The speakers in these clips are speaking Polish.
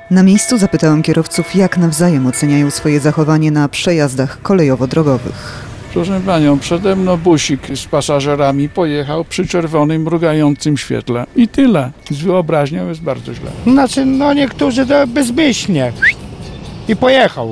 Na miejscu zapytałem kierowców, jak nawzajem oceniają swoje zachowanie na przejazdach kolejowo-drogowych. Proszę panią, przede mną busik z pasażerami pojechał przy czerwonym, mrugającym świetle. I tyle. Z wyobraźnią jest bardzo źle. Znaczy, niektórzy to bezmyślnie. I pojechał.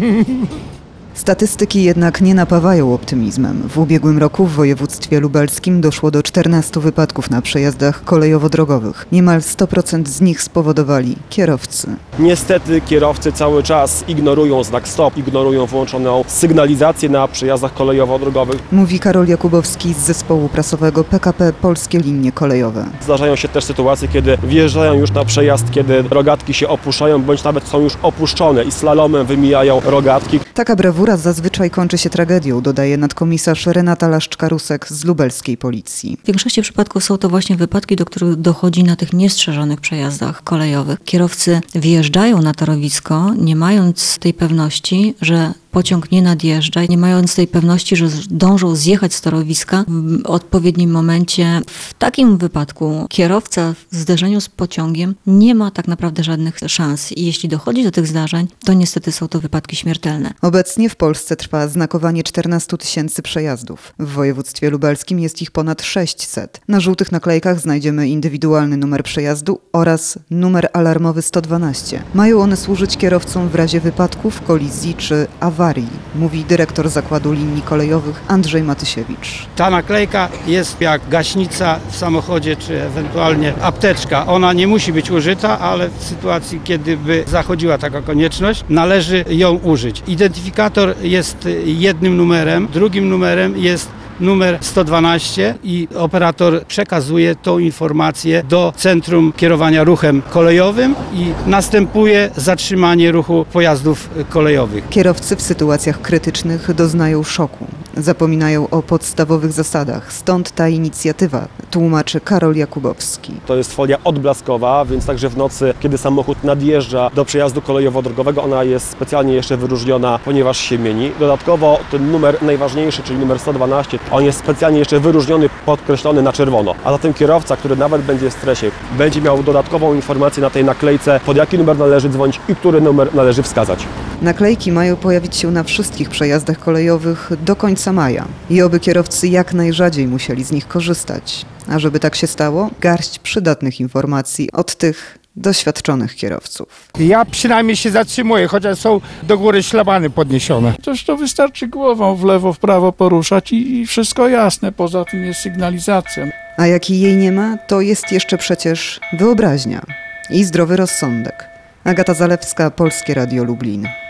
Statystyki jednak nie napawają optymizmem. W ubiegłym roku w województwie lubelskim doszło do 14 wypadków na przejazdach kolejowo-drogowych. Niemal 100% z nich spowodowali kierowcy. Niestety kierowcy cały czas ignorują znak stop, ignorują włączoną sygnalizację na przejazdach kolejowo-drogowych. Mówi Karol Jakubowski z zespołu prasowego PKP Polskie Linie Kolejowe. Zdarzają się też sytuacje, kiedy wjeżdżają już na przejazd, kiedy rogatki się opuszczają, bądź nawet są już opuszczone i slalomem wymijają rogatki. Taka brawura zazwyczaj kończy się tragedią, dodaje nadkomisarz Renata Laszczka-Rusek z lubelskiej policji. W większości przypadków są to właśnie wypadki, do których dochodzi na tych niestrzeżonych przejazdach kolejowych. Kierowcy wjeżdżają na torowisko, nie mając tej pewności, że pociąg nie nadjeżdża, nie mając tej pewności, że dążą zjechać z torowiska w odpowiednim momencie. W takim wypadku kierowca w zderzeniu z pociągiem nie ma tak naprawdę żadnych szans i jeśli dochodzi do tych zdarzeń, to niestety są to wypadki śmiertelne. Obecnie w Polsce trwa znakowanie 14 000 przejazdów. W województwie lubelskim jest ich ponad 600. Na żółtych naklejkach znajdziemy indywidualny numer przejazdu oraz numer alarmowy 112. Mają one służyć kierowcom w razie wypadków, kolizji czy awarii, mówi dyrektor Zakładu Linii Kolejowych Andrzej Matysiewicz. Ta naklejka jest jak gaśnica w samochodzie, czy ewentualnie apteczka. Ona nie musi być użyta, ale w sytuacji, kiedy by zachodziła taka konieczność, należy ją użyć. Identyfikator jest jednym numerem, drugim numerem jest numer 112 i operator przekazuje tą informację do Centrum Kierowania Ruchem Kolejowym i następuje zatrzymanie ruchu pojazdów kolejowych. Kierowcy w sytuacjach krytycznych doznają szoku. Zapominają o podstawowych zasadach. Stąd ta inicjatywa, tłumaczy Karol Jakubowski. To jest folia odblaskowa, więc także w nocy, kiedy samochód nadjeżdża do przejazdu kolejowo-drogowego, ona jest specjalnie jeszcze wyróżniona, ponieważ się mieni. Dodatkowo ten numer najważniejszy, czyli numer 112, on jest specjalnie jeszcze wyróżniony, podkreślony na czerwono. A zatem kierowca, który nawet będzie w stresie, będzie miał dodatkową informację na tej naklejce, pod jaki numer należy dzwonić i który numer należy wskazać. Naklejki mają pojawić się na wszystkich przejazdach kolejowych do końca maja. I oby kierowcy jak najrzadziej musieli z nich korzystać. A żeby tak się stało, garść przydatnych informacji od tych doświadczonych kierowców. Ja przynajmniej się zatrzymuję, chociaż są do góry szlabany podniesione. Toż to wystarczy głową w lewo, w prawo poruszać i wszystko jasne. Poza tym jest sygnalizacja. A jeśli jej nie ma, to jest jeszcze przecież wyobraźnia i zdrowy rozsądek. Agata Zalewska, Polskie Radio Lublin.